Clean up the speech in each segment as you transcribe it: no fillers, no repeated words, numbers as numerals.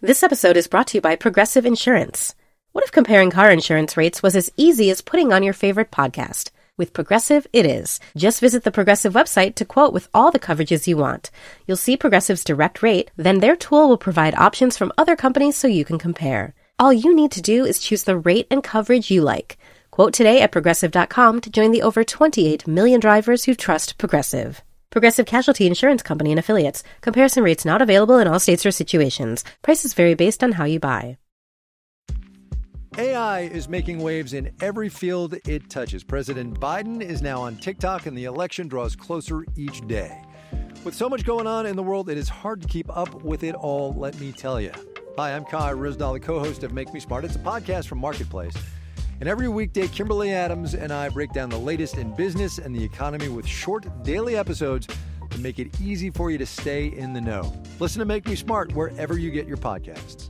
This episode is brought to you by Progressive Insurance. What if comparing car insurance rates was as easy as putting on your favorite podcast? With Progressive, it is. Just visit the Progressive website to quote with all the coverages you want. You'll see Progressive's direct rate, then their tool will provide options from other companies so you can compare. All you need to do is choose the rate and coverage you like. Quote today at Progressive.com to join the over 28 million drivers who trust Progressive. Progressive Casualty Insurance Company and Affiliates. Comparison rates not available in all states or situations. Prices vary based on how you buy. AI is making waves in every field it touches. President Biden is now on TikTok, and the election draws closer each day. With so much going on in the world, it is hard to keep up with it all, let me tell you. Hi, I'm Kai Ryssdal, the co-host of Make Me Smart. It's a podcast from Marketplace. And every weekday, Kimberly Adams and I break down the latest in business and the economy with short daily episodes to make it easy for you to stay in the know. Listen to Make Me Smart wherever you get your podcasts.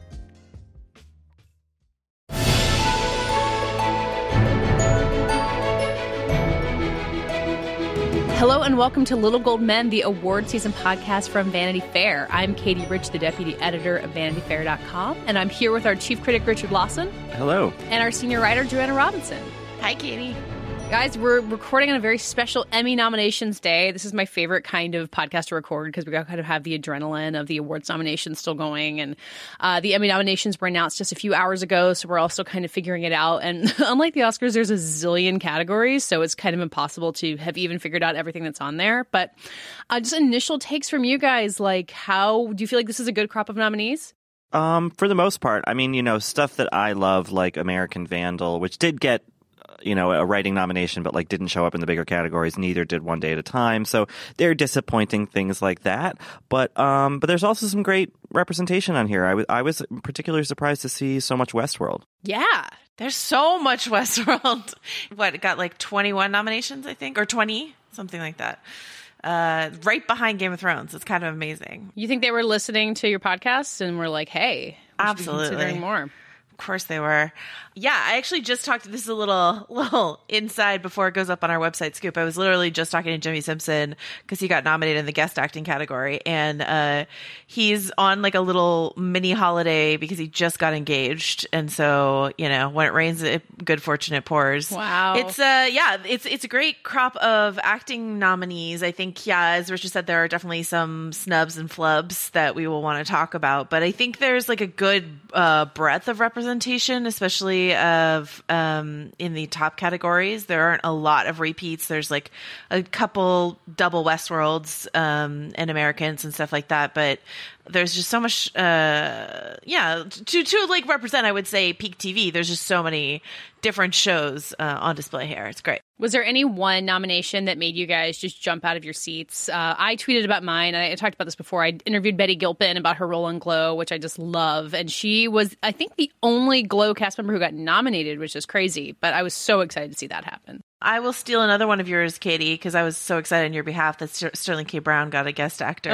Hello and welcome to Little Gold Men, the award season podcast from Vanity Fair. I'm Katie Rich, the deputy editor of VanityFair.com, and I'm here with our chief critic, Richard Lawson. Hello. And our senior writer, Joanna Robinson. Hi, Katie. Guys, we're recording on a very special Emmy nominations day. This is my favorite kind of podcast to record because we kind of have the adrenaline of the awards nominations still going. And the Emmy nominations were announced just a few hours ago, so we're all still kind of figuring it out. And unlike the Oscars, there's a zillion categories, so it's kind of impossible to have even figured out everything that's on there. But just initial takes from you guys, like how do you feel like this is a good crop of nominees? For the most part. I mean, stuff that I love, like American Vandal, which did get a writing nomination, but didn't show up in the bigger categories. Neither did One Day at a Time. So they're disappointing things like that. But there's also some great representation on here. I was particularly surprised to see so much Westworld. Yeah, there's so much Westworld. It got 21 nominations, I think, or 20, something like that. Right behind Game of Thrones. It's kind of amazing. You think they were listening to your podcast and were like, hey, we should be considering more? Of course they were. Yeah, I actually just talked. This is a little inside before it goes up on our website, Scoop. I was literally just talking to Jimmy Simpson because he got nominated in the guest acting category, and he's on a little mini holiday because he just got engaged, and so when it rains, good fortune it pours. Wow. It's it's a great crop of acting nominees. I think as Richard said, there are definitely some snubs and flubs that we will want to talk about, but I think there's a good breadth of representation, especially of in the top categories. There aren't a lot of repeats. There's a couple double Westworlds and Americans and stuff like that, but there's just so much to represent, I would say, peak TV. There's just so many different shows on display here. It's great. Was there any one nomination that made you guys just jump out of your seats? I tweeted about mine. I talked about this before. I interviewed Betty Gilpin about her role in Glow, which I just love. And she was, I think, the only Glow cast member who got nominated, which is crazy. But I was so excited to see that happen. I will steal another one of yours, Katie, because I was so excited on your behalf that Sterling K. Brown got a guest actor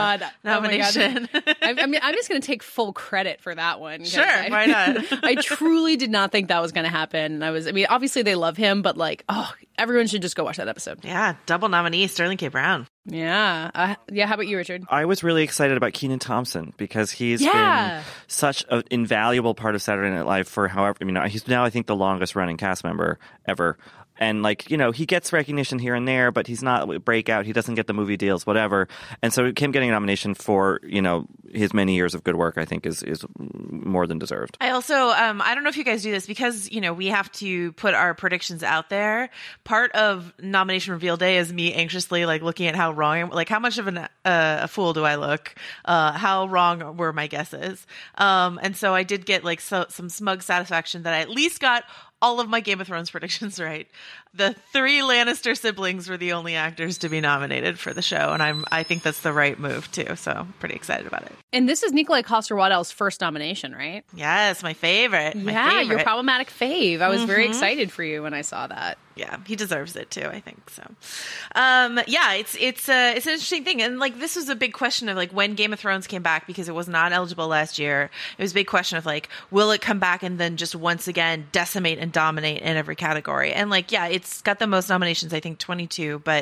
nomination. Oh my God. I'm just going to take full credit for that one. Sure, why not? I truly did not think that was going to happen. Obviously they love him, but everyone should just go watch that episode. Yeah, double nominee, Sterling K. Brown. Yeah. How about you, Richard? I was really excited about Kenan Thompson because he's been such an invaluable part of Saturday Night Live for he's now, I think, the longest running cast member ever. And he gets recognition here and there, but he's not a breakout. He doesn't get the movie deals, whatever. And so him getting a nomination for, his many years of good work, I think is more than deserved. I also, I don't know if you guys do this because, we have to put our predictions out there. Part of nomination reveal day is me anxiously looking at how wrong, how much of a fool do I look? How wrong were my guesses? And so I did get some smug satisfaction that I at least got all of my Game of Thrones predictions right. The 3 Lannister siblings were the only actors to be nominated for the show, and I think that's the right move too. So I'm pretty excited about it. And this is Nikolai Coster-Waldau's first nomination, right? Yes, my favorite. Your problematic fave. I was very excited for you when I saw that. Yeah, he deserves it too, I think. So, yeah, it's an interesting thing. And like, this was a big question of like when Game of Thrones came back, because it was not eligible last year. It was a big question of like, will it come back and then just once again decimate and dominate in every category? And like, yeah, it's got the most nominations, I think 22, but,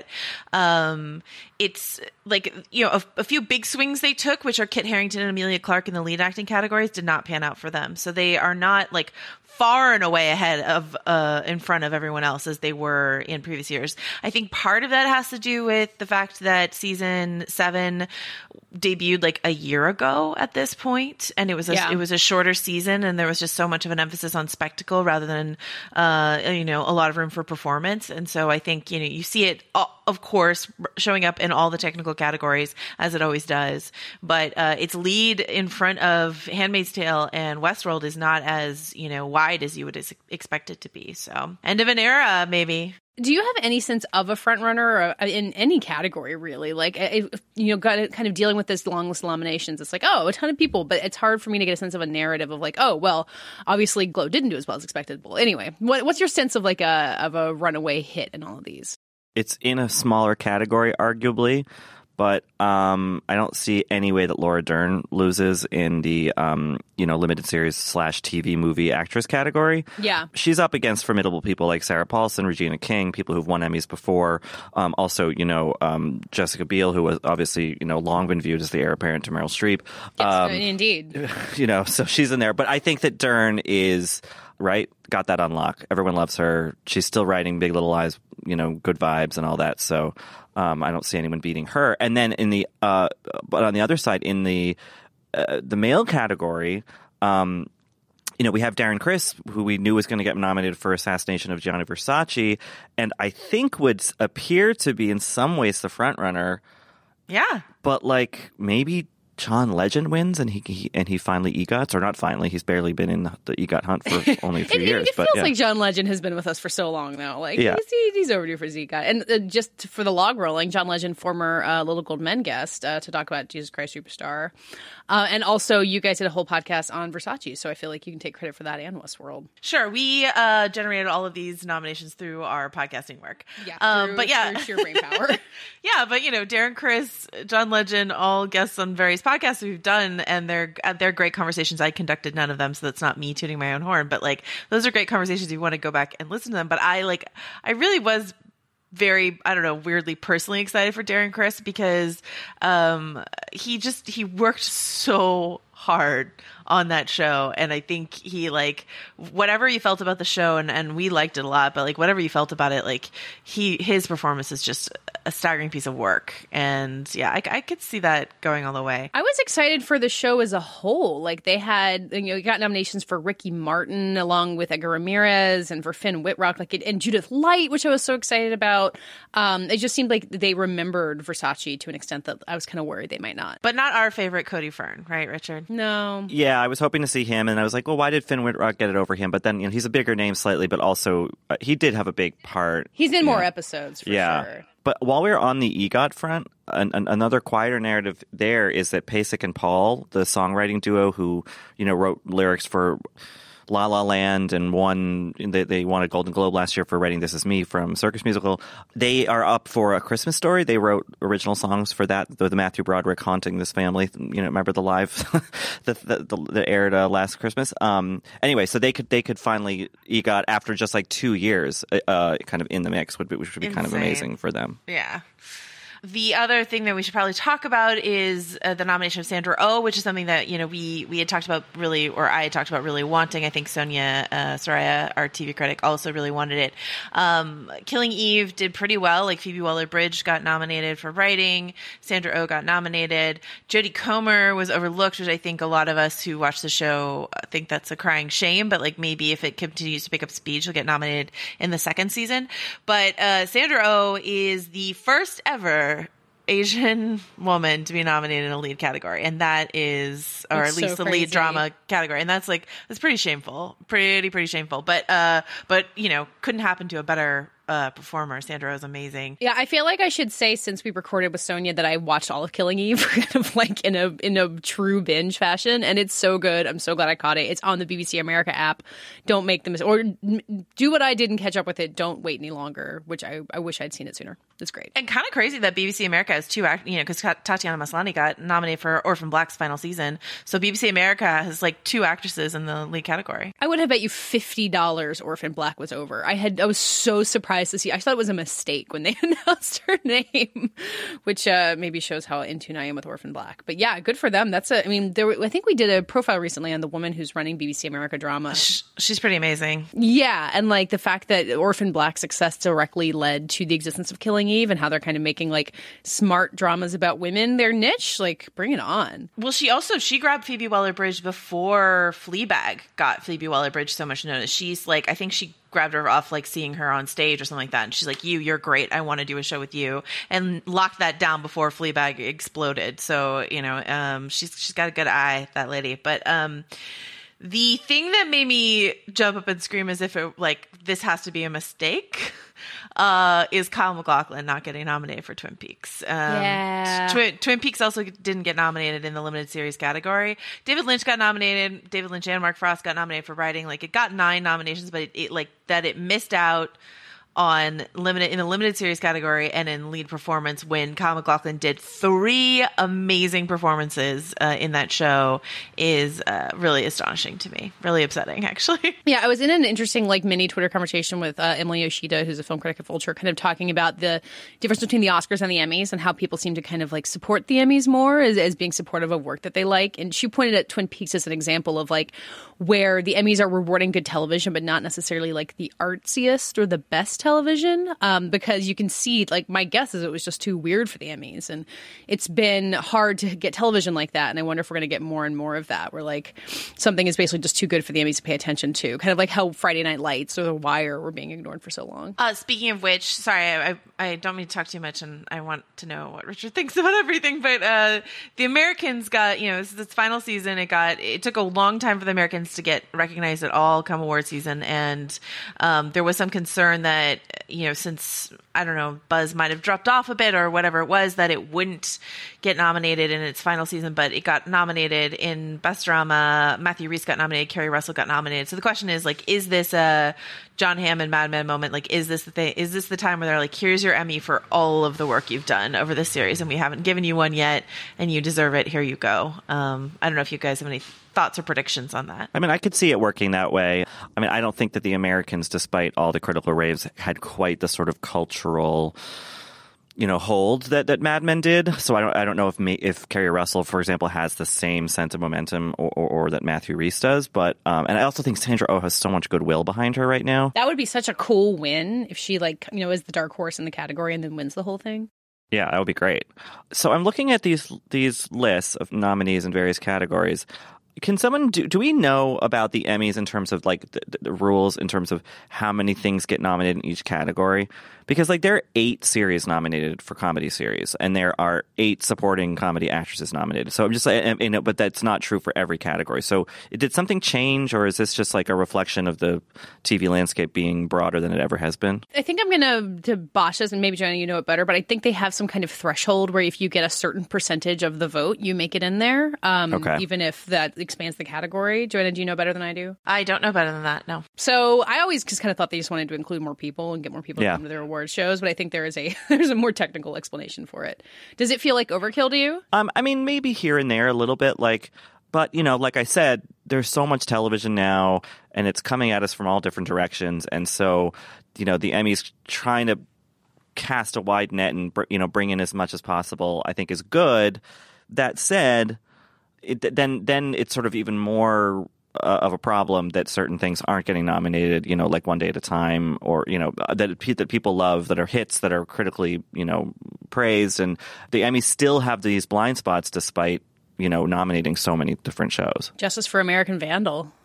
it's like, you know, a few big swings they took, which are Kit Harington and Emilia Clarke in the lead acting categories, did not pan out for them. So they are not like far and away ahead of in front of everyone else as they were in previous years. I think part of that has to do with the fact that season 7 debuted like a year ago at this point, and it was a shorter season, and there was just so much of an emphasis on spectacle rather than you know, a lot of room for performance. And so I think, you know, you see it of course showing up in all the technical categories as it always does, but its lead in front of Handmaid's Tale and Westworld is not as, you know, wide as you would expect it to be. So end of an era, maybe. Do you have any sense of a front runner in any category, really? Like, you know, kind of dealing with this long list of nominations, it's like, oh, a ton of people, but it's hard for me to get a sense of a narrative of like, oh, well, obviously Glow didn't do as well as expected. Well, anyway, what's your sense of like a runaway hit in all of these? It's in a smaller category, arguably, but I don't see any way that Laura Dern loses in the you know, limited series / TV movie actress category. Yeah, she's up against formidable people like Sarah Paulson, Regina King, people who've won Emmys before. Also, you know, Jessica Biel, who was obviously, you know, long been viewed as the heir apparent to Meryl Streep. Yes, indeed. You know, so she's in there, but I think that Dern is right. Got that on lock. Everyone loves her. She's still writing Big Little Lies, you know, Good Vibes and all that. So I don't see anyone beating her. And then in the but on the other side, in the male category, you know, we have Darren Criss, who we knew was going to get nominated for Assassination of Gianni Versace, and I think would appear to be in some ways the front runner. Yeah, but like maybe John Legend wins, and he finally EGOTs, or not finally. He's barely been in the EGOT hunt for only a few years. It feels like John Legend has been with us for so long now. Like, he's overdue for his EGOT. And just for the log rolling, John Legend, former Little Gold Men guest, to talk about Jesus Christ Superstar. And also, you guys did a whole podcast on Versace, so I feel like you can take credit for that and Westworld. Sure. We generated all of these nominations through our podcasting work. Yeah, through sheer brain power. Yeah, but, you know, Darren Criss, John Legend, all guests on various podcasts we've done, and they're great conversations. I conducted none of them, so that's not me tooting my own horn, but like, those are great conversations. You want to go back and listen to them. But I really was very, I don't know, weirdly personally excited for Darren Criss, because he worked so hard on that show, and I think he, like, whatever you felt about the show, and we liked it a lot, but like, whatever you felt about it, like, his performance is just a staggering piece of work. And yeah, I could see that going all the way. I was excited for the show as a whole. Like, they had, you know, got nominations for Ricky Martin along with Edgar Ramirez, and for Finn Wittrock, like, and Judith Light, which I was so excited about. It just seemed like they remembered Versace to an extent that I was kind of worried they might not. But not our favorite Cody Fern, right, Richard? No. Yeah, I was hoping to see him, and I was like, well, why did Finn Wittrock get it over him? But then, you know, he's a bigger name slightly, but also he did have a big part. He's in more episodes, for sure. But while we're on the EGOT front, another quieter narrative there is that Pasek and Paul, the songwriting duo who, you know, wrote lyrics for La La Land and they won a Golden Globe last year for writing This Is Me from Circus Musical. They are up for A Christmas Story. They wrote original songs for that, the Matthew Broderick Haunting This Family. You know, remember the live that aired last Christmas? Anyway, so they could finally EGOT after just like 2 years kind of in the mix, which would be kind of amazing for them. Yeah. The other thing that we should probably talk about is the nomination of Sandra Oh, which is something that, you know, we had talked about really, or I had talked about really wanting. I think Sonia Soraya, our TV critic, also really wanted it. Killing Eve did pretty well. Like, Phoebe Waller-Bridge got nominated for writing. Sandra Oh got nominated. Jodie Comer was overlooked, which I think a lot of us who watch the show think that's a crying shame. But like, maybe if it continues to pick up speed, she'll get nominated in the second season. But Sandra Oh is the first ever Asian woman to be nominated in a lead category, and that is, or at least the lead drama category, and that's pretty shameful, pretty shameful. But you know, couldn't happen to a better performer. Sandra is amazing. Yeah, I feel like I should say, since we recorded with Sonia, that I watched all of Killing Eve kind of like in a true binge fashion, and it's so good. I'm so glad I caught it. It's on the BBC America app. Don't make the mistake, or do what I did and catch up with it. Don't wait any longer, which I wish I'd seen it sooner. It's great. And kind of crazy that BBC America has two because Tatiana Maslany got nominated for Orphan Black's final season. So BBC America has like two actresses in the lead category. I would have bet you $50 Orphan Black was over. I was so surprised to see. I thought it was a mistake when they announced her name, which maybe shows how in tune I am with Orphan Black. But yeah, good for them. I think we did a profile recently on the woman who's running BBC America Drama. She's pretty amazing. Yeah, and like the fact that Orphan Black's success directly led to the existence of Killing Eve, and how they're kind of making like smart dramas about women their niche. Like, bring it on. Well, she grabbed Phoebe Waller-Bridge before Fleabag got Phoebe Waller-Bridge so much notice. She's like, I think she grabbed her off like seeing her on stage or something like that, and she's like, you're great, I want to do a show with you, and locked that down before Fleabag exploded. So she's got a good eye, that lady. But the thing that made me jump up and scream as if it like this has to be a mistake is Kyle MacLachlan not getting nominated for Twin Peaks. Twin Peaks also didn't get nominated in the limited series category. David Lynch got nominated. David Lynch and Mark Frost got nominated for writing. Like, it got 9 nominations, but it missed out in the limited series category and in lead performance when Kyle MacLachlan did 3 amazing performances in that show is really astonishing to me. Really upsetting, actually. Yeah, I was in an interesting like mini Twitter conversation with Emily Yoshida, who's a film critic at Vulture, kind of talking about the difference between the Oscars and the Emmys and how people seem to kind of like support the Emmys more as being supportive of work that they like. And she pointed at Twin Peaks as an example of like where the Emmys are rewarding good television, but not necessarily like the artsiest or the best television, because you can see, like, my guess is it was just too weird for the Emmys, and it's been hard to get television like that, and I wonder if we're going to get more and more of that, where, like, something is basically just too good for the Emmys to pay attention to, kind of like how Friday Night Lights or The Wire were being ignored for so long. Speaking of which, sorry, I don't mean to talk too much, and I want to know what Richard thinks about everything, but the Americans got, this is its final season, it took a long time for the Americans to get recognized at all come award season, and there was some concern that since, I don't know, buzz might have dropped off a bit or whatever it was, that it wouldn't get nominated in its final season, but it got nominated in Best Drama. Matthew Rhys got nominated. Kerry Russell got nominated. So the question is, like, is this a John Hamm and Mad Men moment? Like, is this the thing? Is this the time where they're like, here's your Emmy for all of the work you've done over this series, and we haven't given you one yet, and you deserve it. Here you go. I don't know if you guys have any thoughts or predictions on that. I mean, I could see it working that way. I mean, I don't think that the Americans, despite all the critical raves, had quite the sort of cultural, hold that Mad Men did. So I don't know if Kerry Russell, for example, has the same sense of momentum or that Matthew Rhys does. But and I also think Sandra Oh has so much goodwill behind her right now. That would be such a cool win if she is the dark horse in the category and then wins the whole thing. Yeah, that would be great. So I'm looking at these lists of nominees in various categories. Can someone do we know about the Emmys in terms of like the rules in terms of how many things get nominated in each category? Because like there are 8 series nominated for comedy series, and there are 8 supporting comedy actresses nominated. So I'm just but that's not true for every category. So did something change, or is this just like a reflection of the TV landscape being broader than it ever has been? I think I'm going to bosh this, and maybe Joanna, you know it better, but I think they have some kind of threshold where if you get a certain percentage of the vote, you make it in there, even if that expands the category. Joanna, do you know better than I do? I don't know better than that, no. So I always just kind of thought they just wanted to include more people and get more people to come to their award shows, but I think there's a more technical explanation for it. Does it feel like overkill to you? I mean, maybe here and there a little bit, but like I said, there's so much television now, and it's coming at us from all different directions, and so the Emmys trying to cast a wide net and bring in as much as possible, I think is good. That said, then it's sort of even more of a problem that certain things aren't getting nominated, like One Day at a Time, or that people love, that are hits, that are critically praised, and the Emmys still have these blind spots despite nominating so many different shows. Justice for American Vandal.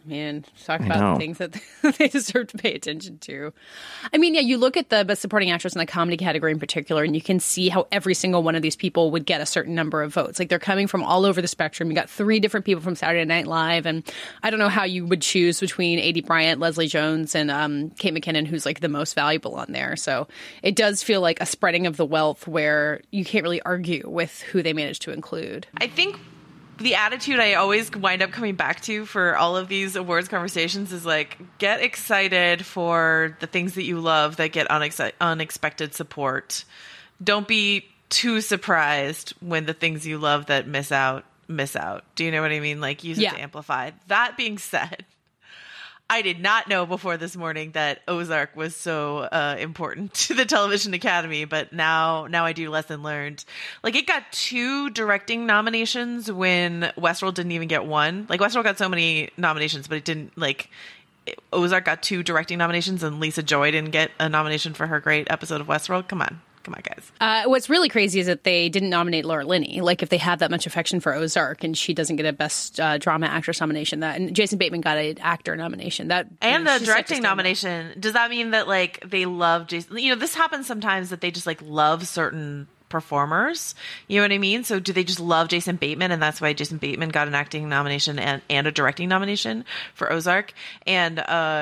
Man, talk about the things that they deserve to pay attention to. I mean, yeah, you look at the Best Supporting Actress in the comedy category in particular, and you can see how every single one of these people would get a certain number of votes. Like, they're coming from all over the spectrum. You got 3 different people from Saturday Night Live, and I don't know how you would choose between A.D. Bryant, Leslie Jones, and Kate McKinnon, who's like the most valuable on there. So it does feel like a spreading of the wealth where you can't really argue with who they managed to include. I think the attitude I always wind up coming back to for all of these awards conversations is like, get excited for the things that you love that get unexpected support. Don't be too surprised when the things you love that miss out. Do you know what I mean? Like, use it to amplify. That being said, I did not know before this morning that Ozark was so important to the Television Academy, but now I do. Lesson learned. Like, it got 2 directing nominations when Westworld didn't even get 1. Like, Westworld got so many nominations, but it didn't, like, Ozark got 2 directing nominations, and Lisa Joy didn't get a nomination for her great episode of Westworld. Come on, guys. What's really crazy is that they didn't nominate Laura Linney. Like, if they have that much affection for Ozark and she doesn't get a Best Drama Actress nomination, and Jason Bateman got an actor nomination. And the directing nomination. Does that mean that, like, they love Jason? You know, this happens sometimes that they just, like, love certain performers. You know what I mean? So do they just love Jason Bateman, and that's why Jason Bateman got an acting nomination and a directing nomination for Ozark? And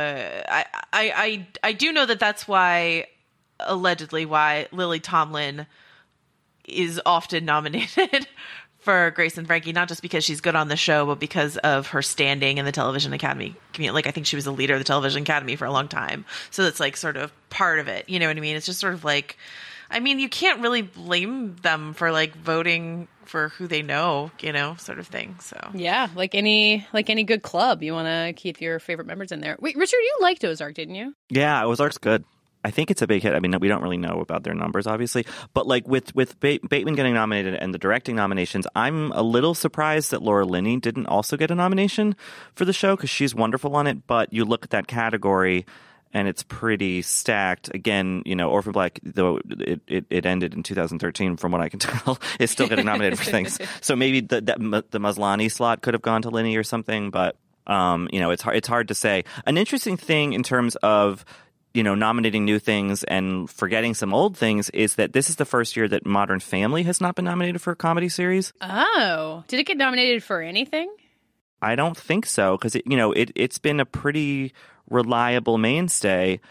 I do know that that's why, allegedly, why Lily Tomlin is often nominated for Grace and Frankie, not just because she's good on the show, but because of her standing in the Television Academy community. Like, I think she was a leader of the Television Academy for a long time. So that's, like, sort of part of it. You know what I mean? It's just sort of like, I mean, you can't really blame them for, like, voting for who they know, you know, sort of thing. So yeah, like any good club, you want to keep your favorite members in there. Wait, Richard, you liked Ozark, didn't you? Yeah, Ozark's good. I think it's a big hit. I mean, we don't really know about their numbers, obviously. But, like, with Bateman getting nominated and the directing nominations, I'm a little surprised that Laura Linney didn't also get a nomination for the show, because she's wonderful on it. But you look at that category, and it's pretty stacked. Again, you know, Orphan Black, though it ended in 2013, from what I can tell, is still getting nominated for things. So maybe the Maslany slot could have gone to Linney or something. But, you know, it's hard to say. An interesting thing in terms of, you know, nominating new things and forgetting some old things is that this is the first year that Modern Family has not been nominated for a comedy series. Oh, did it get nominated for anything? I don't think so, because it's been a pretty reliable mainstay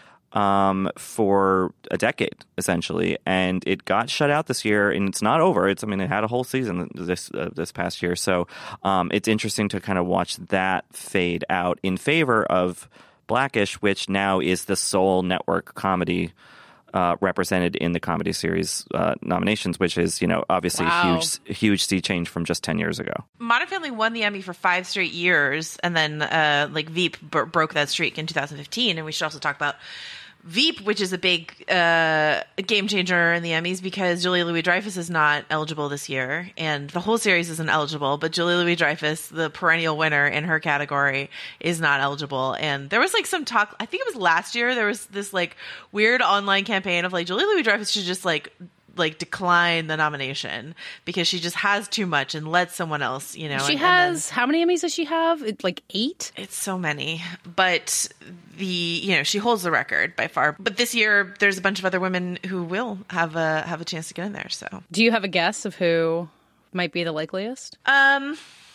for a decade, essentially, and it got shut out this year, and it's not over. It had a whole season this past year, so it's interesting to kind of watch that fade out in favor of Blackish, which now is the sole network comedy represented in the comedy series nominations, which is, you know, obviously a huge sea change from just 10 years ago. Modern Family won the Emmy for 5 straight years, and then like Veep broke that streak in 2015. And we should also talk about Veep, which is a big game changer in the Emmys, because Julia Louis-Dreyfus is not eligible this year, and the whole series isn't eligible, but Julia Louis-Dreyfus, the perennial winner in her category, is not eligible. And there was like some talk, I think it was last year, there was this like weird online campaign of like Julia Louis-Dreyfus should just like decline the nomination because she just has too much and let someone else, you know. She has, how many Emmys does she have? It's like 8? It's so many. But she holds the record by far. But this year there's a bunch of other women who will have a chance to get in there. So do you have a guess of who might be the likeliest? Rachel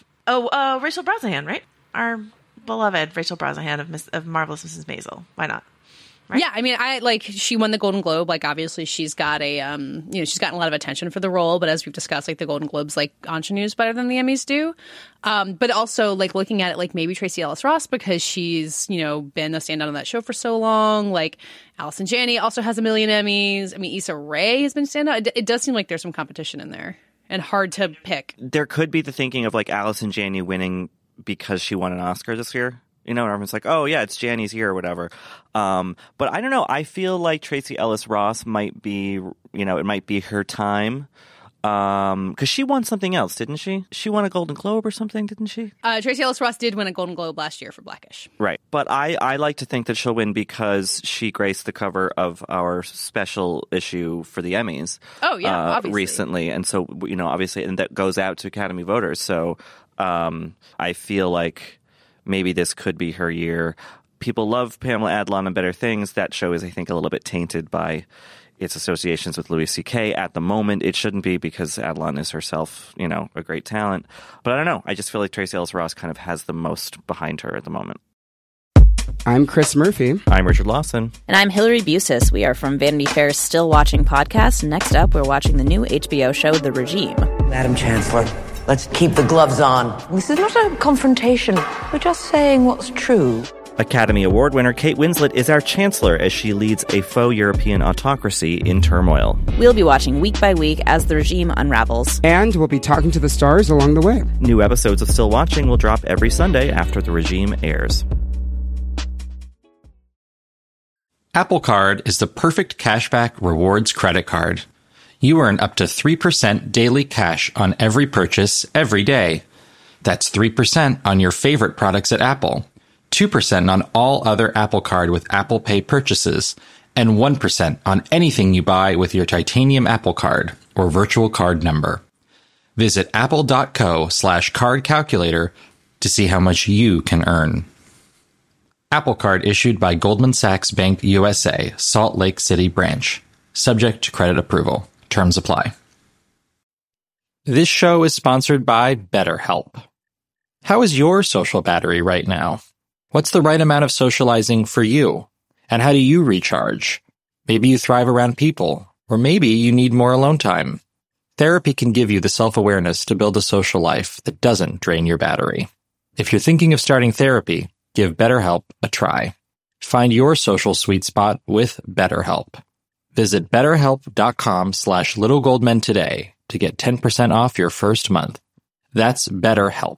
Brosnahan, right? Our beloved Rachel Brosnahan of Marvelous Mrs. Maisel. Why not? Right? Yeah, I mean, she won the Golden Globe. Like, obviously, she's got she's gotten a lot of attention for the role. But as we've discussed, like, the Golden Globes, like, ingenues better than the Emmys do. But also, like, looking at it, like, maybe Tracee Ellis Ross, because she's, you know, been a standout on that show for so long. Like, Allison Janney also has 1 million Emmys. I mean, Issa Rae has been standout. It does seem like there's some competition in there and hard to pick. There could be the thinking of, like, Allison Janney winning because she won an Oscar this year. You know, and everyone's like, oh, yeah, it's Janney's year or whatever. But I don't know. I feel like Tracee Ellis Ross might be, you know, it might be her time. Because she won something else, didn't she? She won a Golden Globe or something, didn't she? Tracee Ellis Ross did win a Golden Globe last year for Blackish. Right. But I like to think that she'll win because she graced the cover of our special issue for the Emmys. Oh, yeah, obviously. Recently. And so, you know, obviously, and that goes out to Academy voters. So I feel like maybe this could be her year. People love Pamela Adlon and Better Things. That show is, I think, a little bit tainted by its associations with Louis C.K. At the moment, it shouldn't be because Adlon is herself, a great talent. But I don't know. I just feel like Tracee Ellis Ross kind of has the most behind her at the moment. I'm Chris Murphy. I'm Richard Lawson. And I'm Hillary Busis. We are from Vanity Fair's Still Watching podcast. Next up, we're watching the new HBO show, The Regime. Madam Chancellor, let's keep the gloves on. This is not a confrontation. We're just saying what's true. Academy Award winner Kate Winslet is our chancellor as she leads a faux European autocracy in turmoil. We'll be watching week by week as the regime unravels. And we'll be talking to the stars along the way. New episodes of Still Watching will drop every Sunday after The Regime airs. Apple Card is the perfect cashback rewards credit card. You earn up to 3% daily cash on every purchase every day. That's 3% on your favorite products at Apple, 2% on all other Apple Card with Apple Pay purchases, and 1% on anything you buy with your titanium Apple Card or virtual card number. Visit apple.co/card calculator to see how much you can earn. Apple Card issued by Goldman Sachs Bank USA, Salt Lake City branch. Subject to credit approval. Terms apply. This show is sponsored by BetterHelp. How is your social battery right now? What's the right amount of socializing for you? And how do you recharge? Maybe you thrive around people, or maybe you need more alone time. Therapy can give you the self-awareness to build a social life that doesn't drain your battery. If you're thinking of starting therapy, give BetterHelp a try. Find your social sweet spot with BetterHelp. Visit betterhelp.com/littlegoldmen today to get 10% off your first month. That's BetterHelp.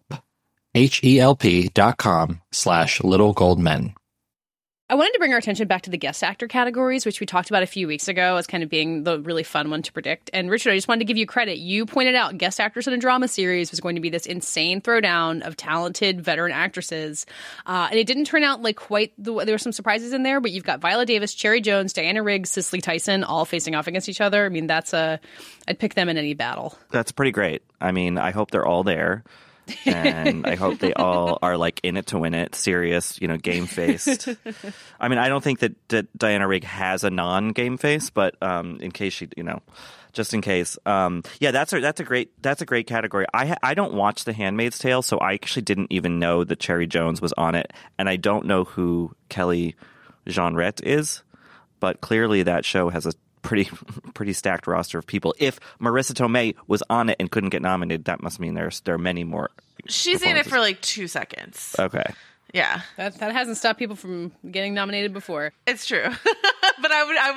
HELP.com/littlegoldmen. I wanted to bring our attention back to the guest actor categories, which we talked about a few weeks ago as kind of being the really fun one to predict. And Richard, I just wanted to give you credit. You pointed out guest actors in a drama series was going to be this insane throwdown of talented veteran actresses. And it didn't turn out like quite there were some surprises in there, but you've got Viola Davis, Cherry Jones, Diana Rigg, Cicely Tyson all facing off against each other. I mean, I'd pick them in any battle. That's pretty great. I mean, I hope they're all there. And I hope they all are like in it to win it, serious, game faced. I mean, I don't think that Diana Rigg has a non-game face, but in case she, just in case, that's a great category. I don't watch The Handmaid's Tale, so I actually didn't even know that Cherry Jones was on it, and I don't know who Kelly Jeanrette is, but clearly that show has a pretty stacked roster of people. If Marissa Tomei was on it and couldn't get nominated, that must mean there are many more. She's in it for like 2 seconds. Okay. Yeah. That hasn't stopped people from getting nominated before. It's true. But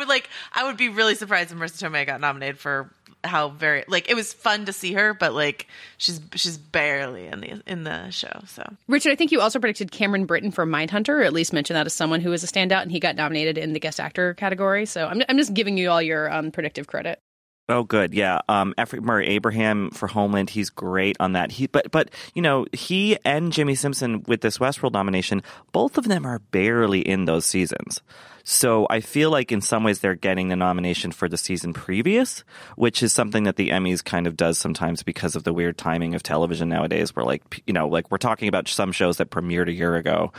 I would be really surprised if Marissa Tomei got nominated for how very it was fun to see her, but she's barely in the show. So Richard, I think you also predicted Cameron Britton for Mindhunter, or at least mentioned that as someone who is a standout, and he got nominated in the guest actor category. So I'm just giving you all your predictive credit. Oh, good. Yeah. F. Murray Abraham for Homeland. He's great on that. But he and Jimmy Simpson with this Westworld nomination, both of them are barely in those seasons. So I feel like in some ways they're getting the nomination for the season previous, which is something that the Emmys kind of does sometimes because of the weird timing of television nowadays, where we're talking about some shows that premiered a year ago.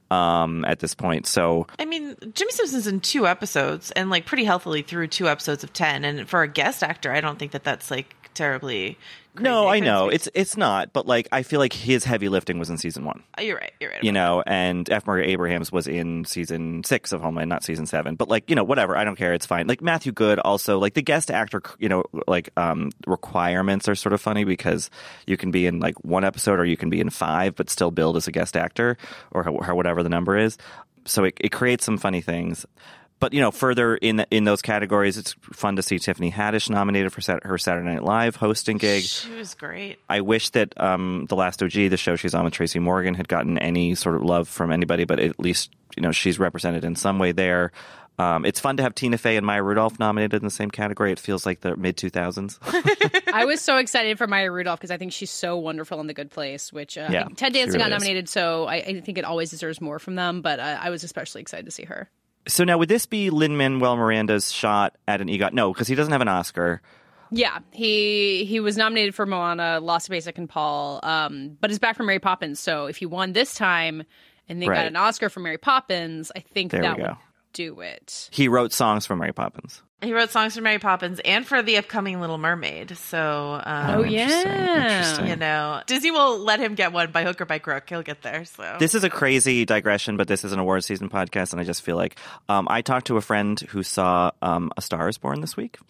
At this point. So I mean, Jimmy Simpson's in 2 episodes and pretty healthily through 2 episodes of 10, and for a guest actor I don't think that's terribly crazy. No, I know it's not, but I feel like his heavy lifting was in season 1. You're right and F. Murray Abrahams was in season 6 of Homeland, not season 7, but whatever, I don't care, it's fine. Matthew Good also, the guest actor requirements are sort of funny because you can be in 1 episode or you can be in 5 but still billed as a guest actor or whatever the number is, so it creates some funny things. But, further in those categories, it's fun to see Tiffany Haddish nominated for her Saturday Night Live hosting gig. She was great. I wish that The Last OG, the show she's on with Tracy Morgan, had gotten any sort of love from anybody, but at least, she's represented in some way there. It's fun to have Tina Fey and Maya Rudolph nominated in the same category. It feels like the mid-2000s. I was so excited for Maya Rudolph because I think she's so wonderful in The Good Place, which Ted Danson got nominated, so I think it always deserves more from them, but I was especially excited to see her. So now, would this be Lin-Manuel Miranda's shot at an EGOT? No, because he doesn't have an Oscar. Yeah, he was nominated for Moana, lost to Basic and Paul, but is back for Mary Poppins. So if he won this time and then got an Oscar for Mary Poppins, I think that would do it. He wrote songs for Mary Poppins. He wrote songs for Mary Poppins and for the upcoming Little Mermaid. So, Interesting. you know, Disney will let him get one by hook or by crook. He'll get there. So this is a crazy digression, but this is an award season podcast, and I just feel like I talked to a friend who saw A Star Is Born this week.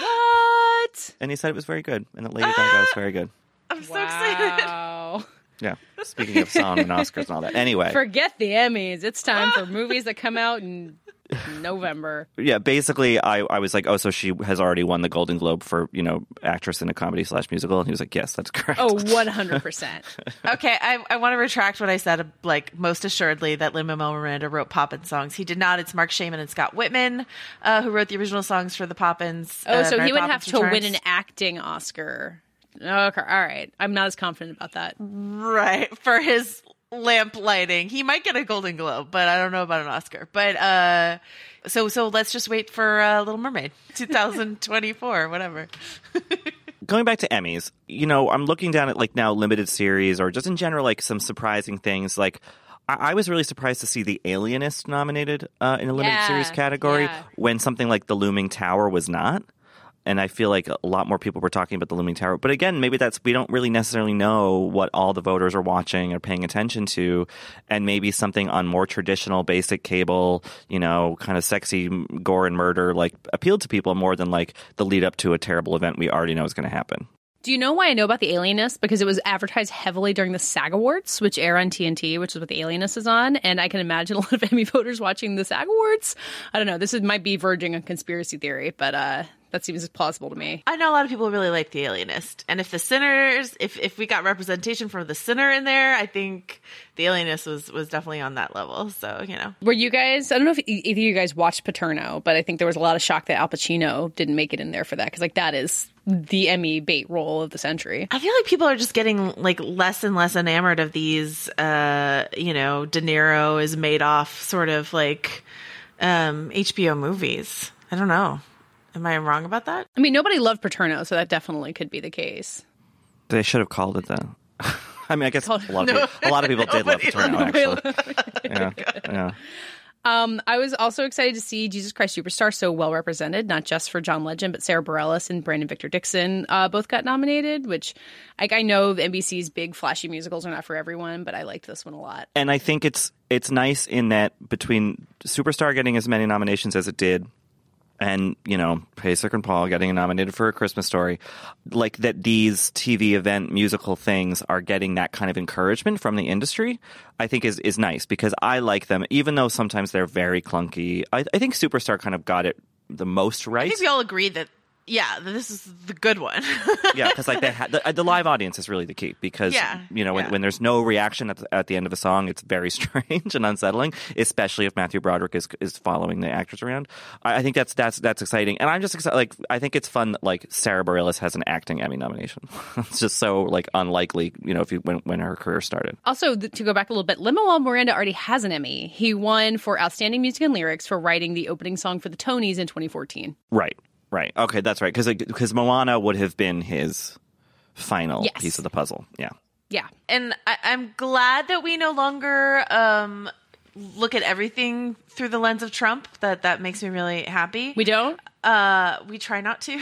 What? And he said it was very good, and that Lady Gaga was very good. I'm so excited. Yeah. Speaking of song and Oscars and all that. Anyway. Forget the Emmys. It's time for movies that come out in November. Yeah, basically, I was like, oh, so she has already won the Golden Globe for, actress in a comedy/musical? And he was like, yes, that's correct. Oh, 100%. Okay, I want to retract what I said, most assuredly, that Lin-Manuel Miranda wrote Poppins songs. He did not. It's Mark Shaman and Scott Whitman who wrote the original songs for the Poppins. Oh, so Mary he would Poppins have to Returns. win an acting Oscar. Okay, all right. I'm not as confident about that. Right, for his lamp lighting. He might get a Golden Globe, but I don't know about an Oscar. But so let's just wait for Little Mermaid 2024, whatever. Going back to Emmys, I'm looking down at now limited series or just in general some surprising things. I was really surprised to see The Alienist nominated in a limited series category when something like The Looming Tower was not. And I feel like a lot more people were talking about The Looming Tower. But again, maybe we don't really necessarily know what all the voters are watching or paying attention to. And maybe something on more traditional basic cable, kind of sexy gore and murder, appealed to people more than the lead up to a terrible event we already know is going to happen. Do you know why I know about The Alienist? Because it was advertised heavily during the SAG Awards, which air on TNT, which is what The Alienist is on. And I can imagine a lot of Emmy voters watching the SAG Awards. I don't know. This might be verging on conspiracy theory, but that seems plausible to me. I know a lot of people really like The Alienist. And if the Sinners, if we got representation for The Sinner in there, I think The Alienist was definitely on that level. So, Were you guys, I don't know if either of you guys watched Paterno, but I think there was a lot of shock that Al Pacino didn't make it in there for that. Because that is the Emmy bait role of the century. I feel like people are just getting less and less enamored of these, De Niro is Madoff sort of HBO movies. I don't know. Am I wrong about that? I mean, nobody loved Paterno, so that definitely could be the case. They should have called it that. I mean, I guess a lot of people did love Paterno, actually. Yeah. I was also excited to see Jesus Christ Superstar so well represented, not just for John Legend, but Sarah Bareilles and Brandon Victor Dixon both got nominated, which I know NBC's big flashy musicals are not for everyone, but I liked this one a lot. And I think it's nice in that between Superstar getting as many nominations as it did, and, Pasek and Paul getting nominated for A Christmas Story, that these TV event musical things are getting that kind of encouragement from the industry, I think is nice because I like them, even though sometimes they're very clunky. I think Superstar kind of got it the most right. I think we all agree that, this is the good one. Yeah, because the live audience is really the key because, when there's no reaction at the end of a song, it's very strange and unsettling, especially if Matthew Broderick is following the actors around. I think that's exciting. And I'm just excited. I think it's fun that, Sarah Bareilles has an acting Emmy nomination. It's just so, unlikely, when her career started. Also, to go back a little bit, Lin-Manuel Miranda already has an Emmy. He won for Outstanding Music and Lyrics for writing the opening song for the Tonys in 2014. Right. Okay, that's right. Because Moana would have been his final piece of the puzzle. Yeah. Yeah. And I'm glad that we no longer look at everything through the lens of Trump. That makes me really happy. We don't? We try not to.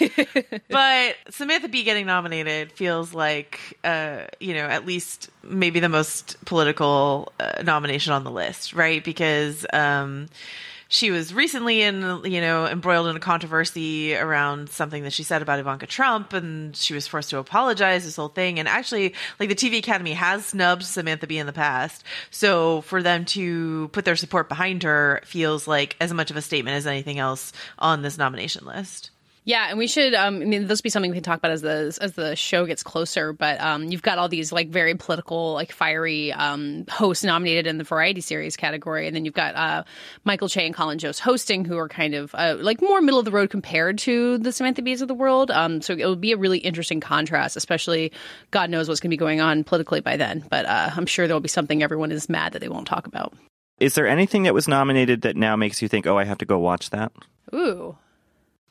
But Samantha Bee getting nominated feels like, at least maybe the most political nomination on the list, right? Because she was recently embroiled in a controversy around something that she said about Ivanka Trump, and she was forced to apologize, this whole thing. And actually, the TV Academy has snubbed Samantha Bee in the past. So for them to put their support behind her feels like as much of a statement as anything else on this nomination list. Yeah, and we should. This will be something we can talk about as the show gets closer. But you've got all these very political, fiery hosts nominated in the variety series category, and then you've got Michael Che and Colin Jost hosting, who are kind of more middle of the road compared to the Samantha Bees of the world. So it will be a really interesting contrast, especially God knows what's going to be going on politically by then. But I'm sure there will be something everyone is mad that they won't talk about. Is there anything that was nominated that now makes you think, oh, I have to go watch that? Ooh.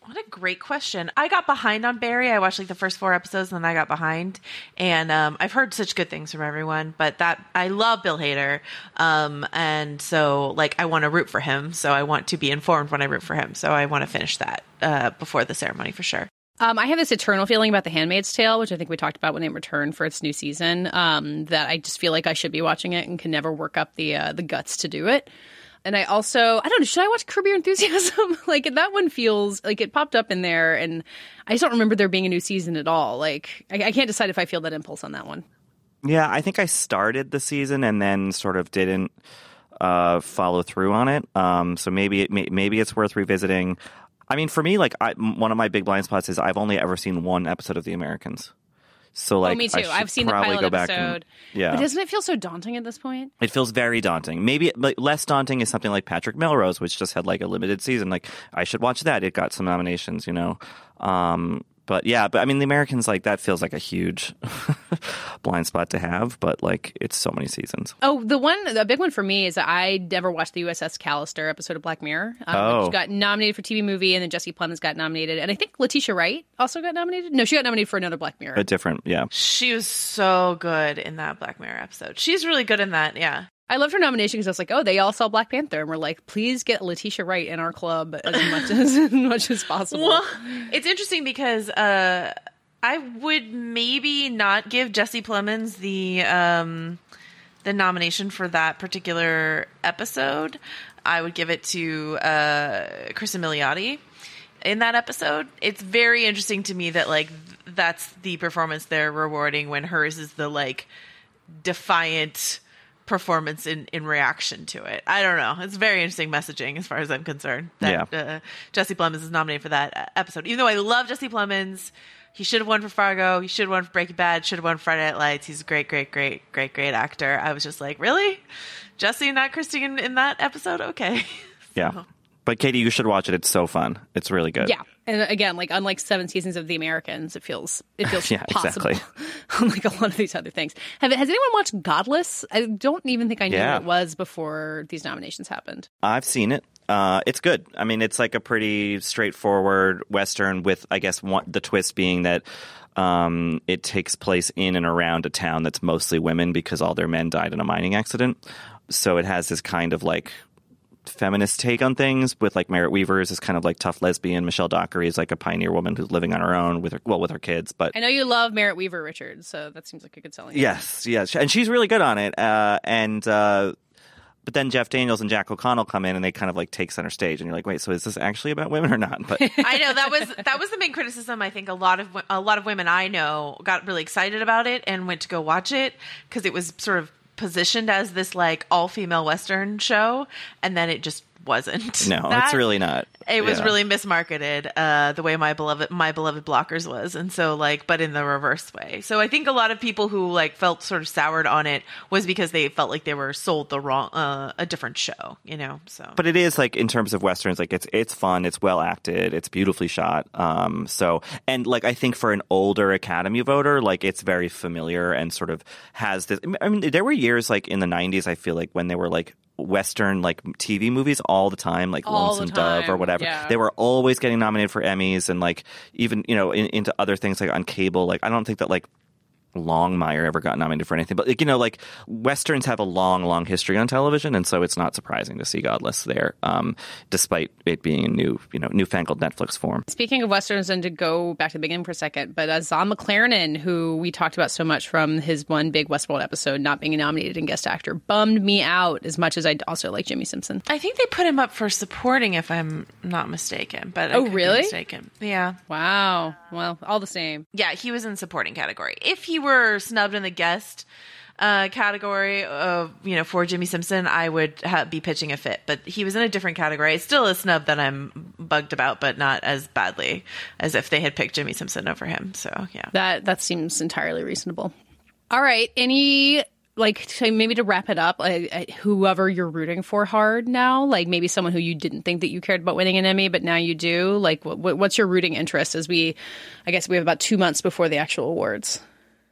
What a great question. I got behind on Barry. I watched like the first 4 episodes and then I got behind. And I've heard such good things from everyone, but I love Bill Hader. And so like I want to root for him. So I want to be informed when I root for him. So I want to finish that before the ceremony for sure. I have this eternal feeling about The Handmaid's Tale, which I think we talked about when it returned for its new season, that I just feel like I should be watching it and can never work up the guts to do it. And I don't know, should I watch Curb Your Enthusiasm? Like, that one feels like it popped up in there, and I just don't remember there being a new season at all. Like, I can't decide if I feel that impulse on that one. Yeah, I think I started the season and then sort of didn't follow through on it. So maybe it's worth revisiting. I mean, for me, like, one of my big blind spots is I've only ever seen one episode of The Americans. So, like, me too. I've seen the pilot episode. Yeah. But doesn't it feel so daunting at this point? It feels very daunting. Maybe less daunting is something like Patrick Melrose, which just had like a limited season. Like, I should watch that. It got some nominations, you know. But I mean, The Americans, like, that feels like a huge blind spot to have, but like, it's so many seasons. Oh, the big one for me is that I never watched the USS Callister episode of Black Mirror. Which got nominated for TV movie, and then Jesse Plemons got nominated. And I think Letitia Wright also got nominated. No, she got nominated for another Black Mirror. Yeah. She was so good in that Black Mirror episode. She's really good in that, yeah. I loved her nomination because I was like, oh, they all saw Black Panther. And we're like, please get Letitia Wright in our club as much as possible. Well, it's interesting because I would maybe not give Jesse Plemons the nomination for that particular episode. I would give it to Kristen Milioti in that episode. It's very interesting to me that, like, that's the performance they're rewarding when hers is the, like, defiant performance in reaction to it. I don't know. It's very interesting messaging as far as I'm concerned that Jesse Plemons is nominated for that episode. Even though I love Jesse Plemons, he should have won for Fargo. He should have won for Breaking Bad. Should have won for Friday Night Lights. He's a great actor. I was just like, really? Jesse, not Christine in that episode? Okay. Yeah. But Katie, you should watch it. It's so fun. It's really good. Yeah. And again, like, unlike 7 seasons of The Americans, it feels yeah, possible. Exactly. Unlike a lot of these other things. Has anyone watched Godless? I don't even think I knew what it was before these nominations happened. I've seen it. It's good. I mean, it's like a pretty straightforward Western with, I guess, the twist being that it takes place in and around a town that's mostly women because all their men died in a mining accident. So it has this kind of like feminist take on things with like Merritt Weaver is this kind of like tough lesbian. Michelle Dockery is like a pioneer woman who's living on her own with her kids. But I know you love Merritt Weaver, Richard, so that seems like a good selling. Yes, and she's really good on it. But then Jeff Daniels and Jack O'Connell come in and they kind of like take center stage, and you're like, wait, so is this actually about women or not? But I know that was the main criticism. I think a lot of women I know got really excited about it and went to go watch it because it was sort of positioned as this like all-female Western show, and then it just wasn't. No, it's really not. It was really mismarketed the way my beloved Blockers was, and so like, but in the reverse way. So I think a lot of people who like felt sort of soured on it was because they felt like they were sold the wrong a different show, you know. So, but it is like in terms of Westerns, like it's fun, it's well acted, it's beautifully shot. So and like I think for an older Academy voter, like it's very familiar and sort of has this. I mean, there were years like in the 90s, I feel like when they were like Western like TV movies all the time, like Lonesome Dove or whatever. Yeah. They were always getting nominated for Emmys and like even, you know, into other things like on cable. Like I don't think that like Longmire ever got nominated for anything, but like, you know, like Westerns have a long history on television, and so it's not surprising to see Godless there, despite it being a newfangled Netflix form. Speaking of Westerns, and to go back to the beginning for a second, but Zahn McClarnon, who we talked about so much from his one big Westworld episode, not being nominated in guest actor, bummed me out as much as I also like Jimmy Simpson. I think they put him up for supporting, if I'm not mistaken. But oh, really? Mistaken. Yeah. Wow. Well, all the same. Yeah, he was in supporting category. If he were snubbed in the guest category of, you know, for Jimmy Simpson, I would be pitching a fit, but he was in a different category. It's still a snub that I'm bugged about, but not as badly as if they had picked Jimmy Simpson over him. So yeah, that seems entirely reasonable. All right, any maybe to wrap it up, whoever you're rooting for hard now, like maybe someone who you didn't think that you cared about winning an Emmy, but now you do. Like, what's your rooting interest? As I guess we have about 2 months before the actual awards.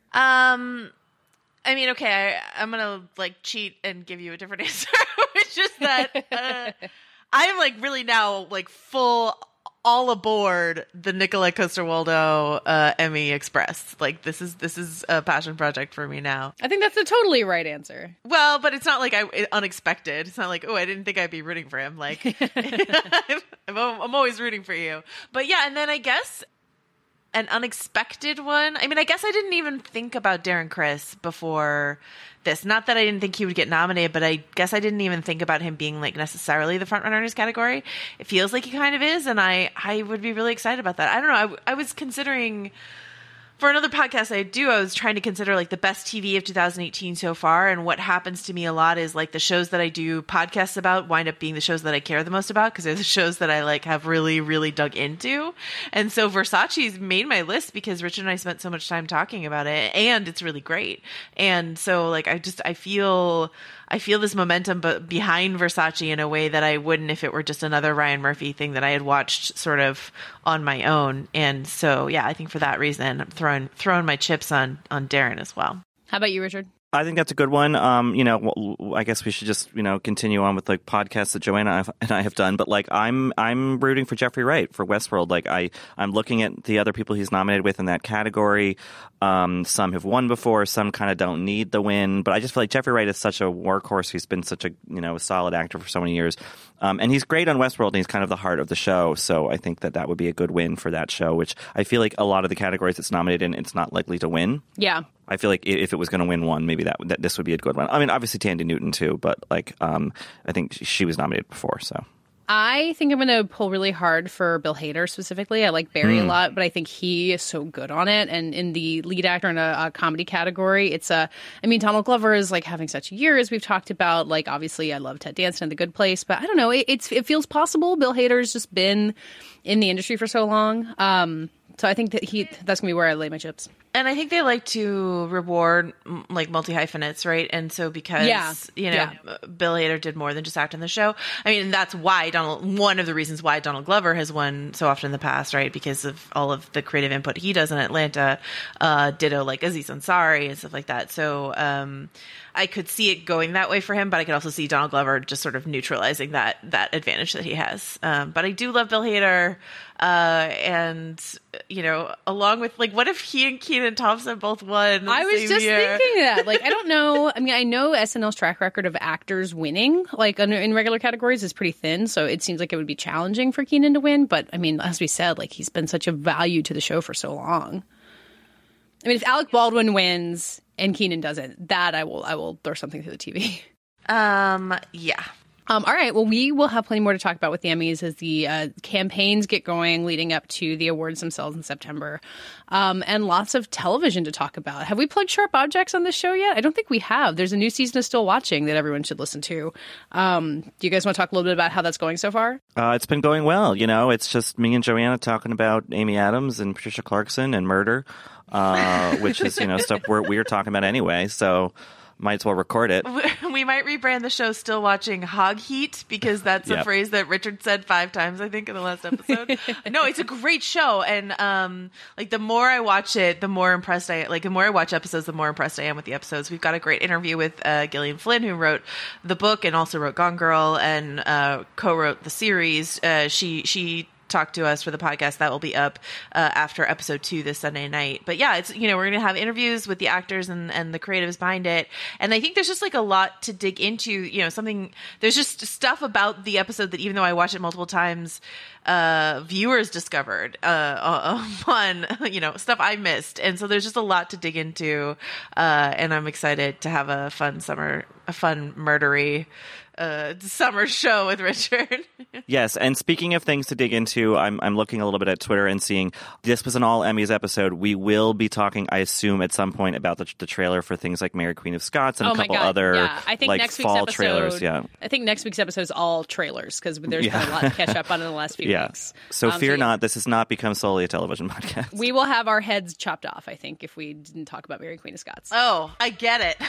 I mean, okay, I'm gonna like cheat and give you a different answer, which is that I'm like really now like full all aboard the Nicolette Coster-Waldau Emmy Express. Like this is a passion project for me now. I think that's the totally right answer. Well, but it's not like unexpected. It's not like, oh, I didn't think I'd be rooting for him. Like I'm always rooting for you. But yeah, and then I guess an unexpected one. I mean, I guess I didn't even think about Darren Criss before this. Not that I didn't think he would get nominated, but I guess I didn't even think about him being like necessarily the front runner in his category. It feels like he kind of is, and I would be really excited about that. I don't know. I was considering, for another podcast I was trying to consider like the best TV of 2018 so far. And what happens to me a lot is like the shows that I do podcasts about wind up being the shows that I care the most about, because they're the shows that I like have really, really dug into. And so Versace's made my list because Richard and I spent so much time talking about it, and it's really great. And so like, I feel this momentum behind Versace in a way that I wouldn't if it were just another Ryan Murphy thing that I had watched sort of on my own. And so, yeah, I think for that reason, I'm throwing my chips on Darren as well. How about you, Richard? I think that's a good one. I guess we should just, continue on with like podcasts that Joanna and I have done. But like, I'm rooting for Jeffrey Wright for Westworld. Like I'm looking at the other people he's nominated with in that category. Some have won before. Some kind of don't need the win. But I just feel like Jeffrey Wright is such a workhorse. He's been such a, a solid actor for so many years. And he's great on Westworld, and he's kind of the heart of the show. So I think that would be a good win for that show, which I feel like a lot of the categories it's nominated in, it's not likely to win. Yeah. I feel like if it was going to win one, maybe that this would be a good one. I mean, obviously Tandy Newton too, but like I think she was nominated before. So I think I'm going to pull really hard for Bill Hader specifically. I like Barry a lot, but I think he is so good on it. And in the lead actor in a comedy category, Donald Glover is like having such a year, as we've talked about. Like, obviously, I love Ted Danson and The Good Place, but I don't know. It feels possible. Bill Hader's just been in the industry for so long. So I think that that's going to be where I lay my chips. And I think they like to reward like multi-hyphenates, right? And so because, Bill Hader did more than just act in the show. I mean, that's why one of the reasons why Donald Glover has won so often in the past, right? Because of all of the creative input he does in Atlanta, ditto like Aziz Ansari and stuff like that. So I could see it going that way for him, but I could also see Donald Glover just sort of neutralizing that advantage that he has. But I do love Bill Hader. And along with like, what if he and Kenan Thompson both won? I was just thinking that. Like, I don't know. I mean, I know SNL's track record of actors winning, like in regular categories, is pretty thin. So it seems like it would be challenging for Kenan to win. But I mean, as we said, like he's been such a value to the show for so long. I mean, if Alec Baldwin wins and Kenan doesn't, that I will throw something through the TV. Yeah. All right. Well, we will have plenty more to talk about with the Emmys as the campaigns get going leading up to the awards themselves in September. And lots of television to talk about. Have we plugged Sharp Objects on this show yet? I don't think we have. There's a new season of Still Watching that everyone should listen to. Do you guys want to talk a little bit about how that's going so far? It's been going well. It's just me and Joanna talking about Amy Adams and Patricia Clarkson and murder, which is, stuff we're talking about anyway. So might as well record it. We might rebrand the show Still Watching Hog Heat, because that's a phrase that Richard said 5 times, I think, in the last episode. No, it's a great show. And like the more I watch it, the more impressed the more I watch episodes, the more impressed I am with the episodes. We've got a great interview with Gillian Flynn, who wrote the book and also wrote Gone Girl and co-wrote the series. She talk to us for the podcast that will be up after episode 2 this Sunday night. But yeah, it's we're gonna have interviews with the actors and the creatives behind it, and I think there's just like a lot to dig into. There's just stuff about the episode that even though I watched it multiple times, viewers discovered on stuff I missed, and so there's just a lot to dig into, and I'm excited to have a fun murdery summer show with Richard. Yes, and speaking of things to dig into, I'm looking a little bit at Twitter and seeing this was an all Emmys episode. We will be talking, I assume, at some point about the trailer for things like Mary Queen of Scots and a couple other I think like next fall week's trailers. episode, Yeah, I think next week's episode is all trailers because there's been a lot to catch up on in the last few weeks. So fear not, this has not become solely a television podcast. We will have our heads chopped off, I think, if we didn't talk about Mary Queen of Scots. Oh, I get it.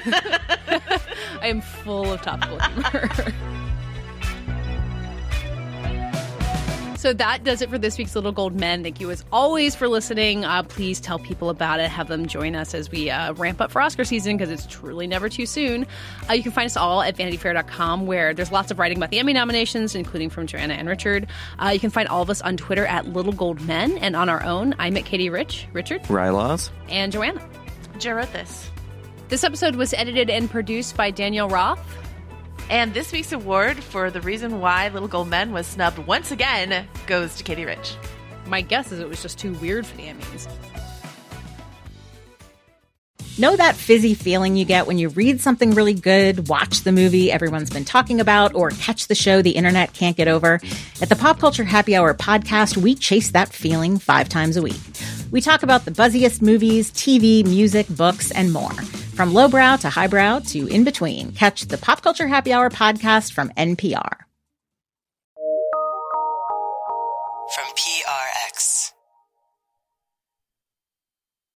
I am full of topical humor. So So that does it for this week's Little Gold Men. Thank you as always for listening. Please tell people about it. Have them join us as we ramp up for Oscar season, because it's truly never too soon. You can find us all at VanityFair.com, where there's lots of writing about the Emmy nominations, including from Joanna and Richard. You can find all of us on Twitter at Little Gold Men, and on our own, I'm at Katie Richard, Rylaws, and Joanna. Jo wrote this. This episode was edited and produced by Danielle Roth. And this week's award for the reason why Little Gold Men was snubbed once again goes to Katie Rich. My guess is it was just too weird for the Emmys. Know that fizzy feeling you get when you read something really good, watch the movie everyone's been talking about, or catch the show the internet can't get over? At the Pop Culture Happy Hour podcast, we chase that feeling 5 times a week. We talk about the buzziest movies, TV, music, books, and more. From lowbrow to highbrow to in between, catch the Pop Culture Happy Hour podcast from NPR.